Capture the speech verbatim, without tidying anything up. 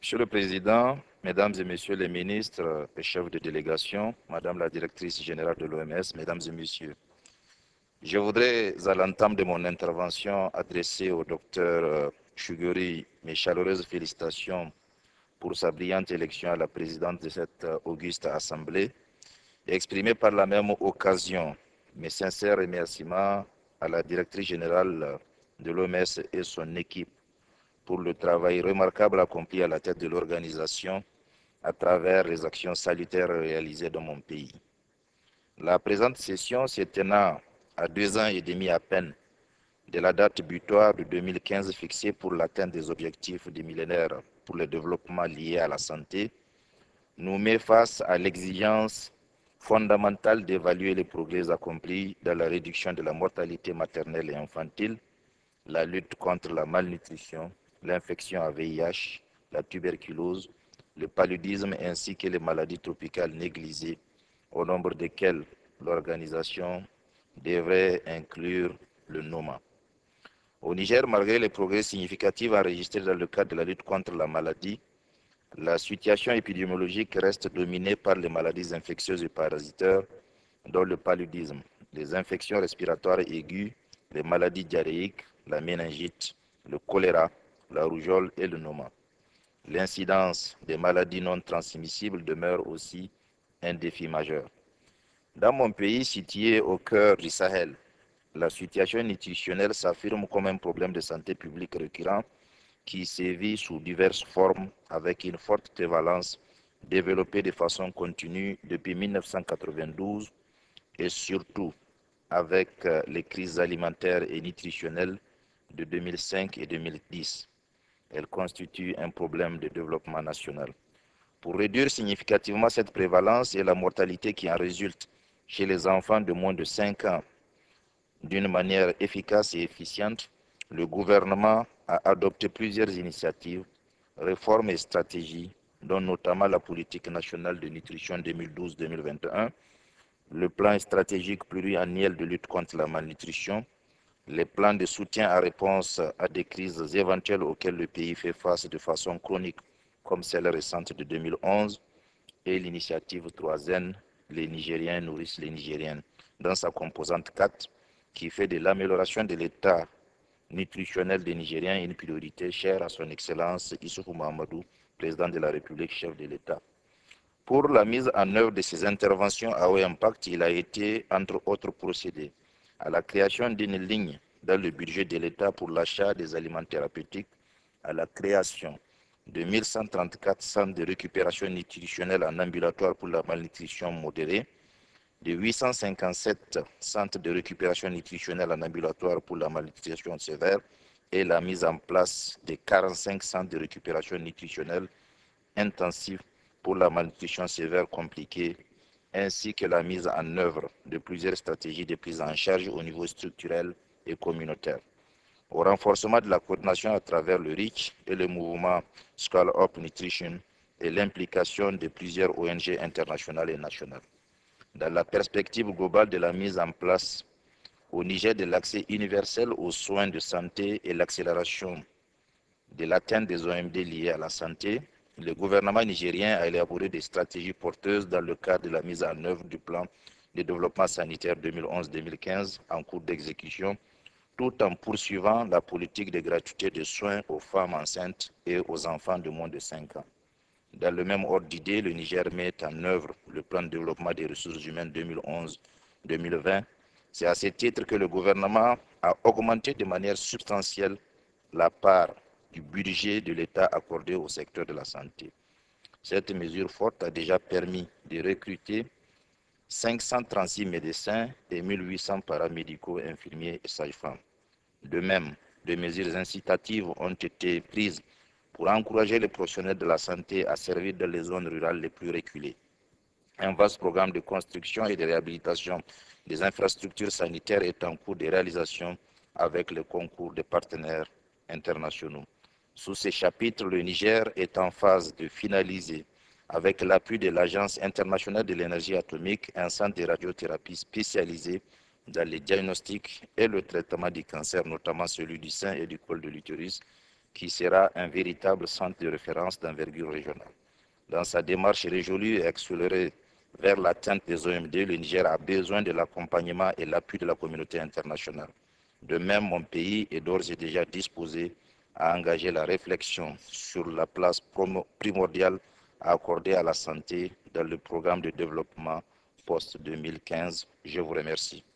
Monsieur le Président, Mesdames et Messieurs les ministres et chefs de délégation, Madame la Directrice générale de l'O M S, Mesdames et Messieurs, je voudrais, à l'entame de mon intervention, adresser au docteur Chuguri mes chaleureuses félicitations pour sa brillante élection à la présidence de cette auguste assemblée et exprimer par la même occasion mes sincères remerciements à la Directrice générale de l'O M S et son équipe pour le travail remarquable accompli à la tête de l'organisation à travers les actions salutaires réalisées dans mon pays. La présente session s'étendant à deux ans et demi à peine de la date butoir de deux mille quinze fixée pour l'atteinte des objectifs du millénaire pour le développement lié à la santé, nous met face à l'exigence fondamentale d'évaluer les progrès accomplis dans la réduction de la mortalité maternelle et infantile, la lutte contre la malnutrition, l'infection à V I H, la tuberculose, le paludisme ainsi que les maladies tropicales négligées, au nombre desquelles l'organisation devrait inclure le NOMA. Au Niger, malgré les progrès significatifs enregistrés dans le cadre de la lutte contre la maladie, la situation épidémiologique reste dominée par les maladies infectieuses et parasitaires, dont le paludisme, les infections respiratoires aiguës, les maladies diarrhéiques, la méningite, le choléra, la rougeole et le noma. L'incidence des maladies non transmissibles demeure aussi un défi majeur. Dans mon pays situé au cœur du Sahel, la situation nutritionnelle s'affirme comme un problème de santé publique récurrent qui sévit sous diverses formes avec une forte prévalence développée de façon continue depuis mille neuf cent quatre-vingt-douze et surtout avec les crises alimentaires et nutritionnelles de deux mille cinq et deux mille dix. Elle constitue un problème de développement national. Pour réduire significativement cette prévalence et la mortalité qui en résulte chez les enfants de moins de cinq ans d'une manière efficace et efficiente, le gouvernement a adopté plusieurs initiatives, réformes et stratégies, dont notamment la politique nationale de nutrition deux mille douze deux mille vingt et un, le plan stratégique pluriannuel de lutte contre la malnutrition, les plans de soutien à réponse à des crises éventuelles auxquelles le pays fait face de façon chronique, comme celle récente de deux mille onze, et l'initiative trois N, les Nigériens nourrissent les Nigériennes, dans sa composante quatre, qui fait de l'amélioration de l'état nutritionnel des Nigériens une priorité chère à son Excellence Issoufou Mahamadou, président de la République, chef de l'État. Pour la mise en œuvre de ces interventions à haut impact, il a été, entre autres, procédé à la création d'une ligne dans le budget de l'État pour l'achat des aliments thérapeutiques, à la création de mille cent trente-quatre centres de récupération nutritionnelle en ambulatoire pour la malnutrition modérée, de huit cent cinquante-sept centres de récupération nutritionnelle en ambulatoire pour la malnutrition sévère et la mise en place de quarante-cinq centres de récupération nutritionnelle intensive pour la malnutrition sévère compliquée, ainsi que la mise en œuvre de plusieurs stratégies de prise en charge au niveau structurel et communautaire. Au renforcement de la coordination à travers le R I C et le mouvement Scale Up Nutrition et l'implication de plusieurs O N G internationales et nationales. Dans la perspective globale de la mise en place au Niger de l'accès universel aux soins de santé et l'accélération de l'atteinte des O M D liées à la santé, le gouvernement nigérien a élaboré des stratégies porteuses dans le cadre de la mise en œuvre du plan de développement sanitaire deux mille onze deux mille quinze en cours d'exécution, tout en poursuivant la politique de gratuité de soins aux femmes enceintes et aux enfants de moins de cinq ans. Dans le même ordre d'idée, le Niger met en œuvre le plan de développement des ressources humaines deux mille onze deux mille vingt. C'est à ce titre que le gouvernement a augmenté de manière substantielle la part du budget de l'État accordé au secteur de la santé. Cette mesure forte a déjà permis de recruter cinq cent trente-six médecins et mille huit cents paramédicaux, infirmiers et sages-femmes. De même, des mesures incitatives ont été prises pour encourager les professionnels de la santé à servir dans les zones rurales les plus reculées. Un vaste programme de construction et de réhabilitation des infrastructures sanitaires est en cours de réalisation avec le concours des partenaires internationaux. Sous ces chapitres, le Niger est en phase de finaliser, avec l'appui de l'Agence internationale de l'énergie atomique, un centre de radiothérapie spécialisé dans les diagnostics et le traitement du cancer, notamment celui du sein et du col de l'utérus, qui sera un véritable centre de référence d'envergure régionale. Dans sa démarche résolue et accélérée vers l'atteinte des O M D, le Niger a besoin de l'accompagnement et l'appui de la communauté internationale. De même, mon pays est d'ores et déjà disposé à engager la réflexion sur la place primordiale à accorder à la santé dans le programme de développement post deux mille quinze. Je vous remercie.